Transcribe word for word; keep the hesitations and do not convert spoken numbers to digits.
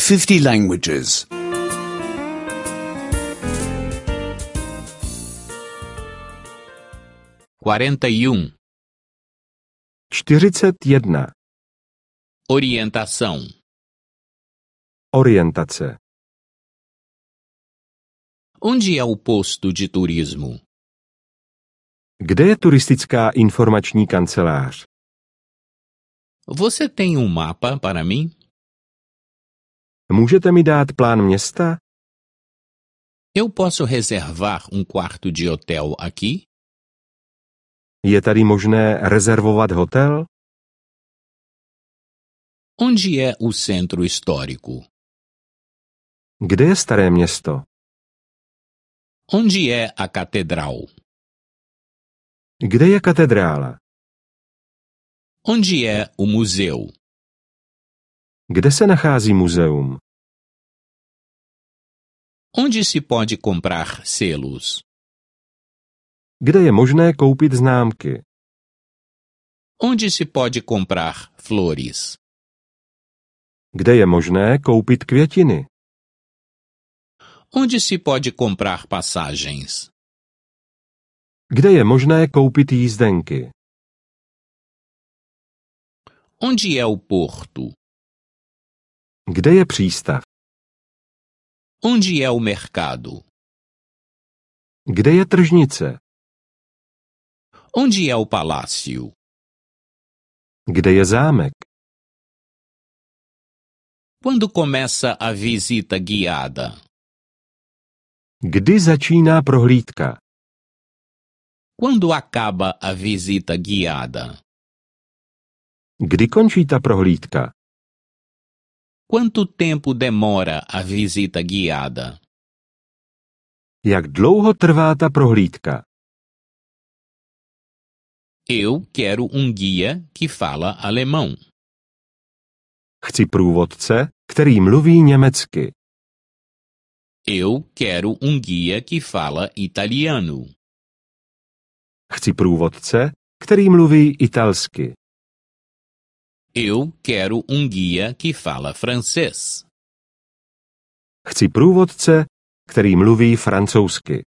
fifty languages. quarenta e um. čtyřicet jedna. Orientação. Orientace. Onde é o posto de turismo? Kde je turistická informační kancelář? Você tem um mapa para mim? Můžete mi dát plán města? Eu posso reservar um quarto de hotel aqui? Je tady možné rezervovat hotel? Onde é o centro histórico? Kde je staré město? Onde é a catedral? Kde je katedrála? Onde é o museu? Kde se nachází muzeum? Onde se pode comprar selos? Kde je možné koupit známky? Onde se pode comprar flores? Kde je možné koupit květiny? Onde se pode comprar passagens? Kde je možné koupit jízdenky? Onde é o porto? Kde je přístav? Onde é o mercado? Kde je tržnice? Onde é o palácio? Kde je zámek? Quando começa a visita guiada? Kdy začíná prohlídka? Quando acaba a visita guiada? Kdy končí ta prohlídka? Quanto tempo demora a visita guiada? Jak dlouho trvá ta prohlídka? Eu quero um guia que fala alemão. Chci průvodce, který mluví německy. Eu quero um guia que fala italiano. Chci průvodce, který mluví italsky. Eu quero um guia que fala francês. Chci průvodce, který mluví francouzsky.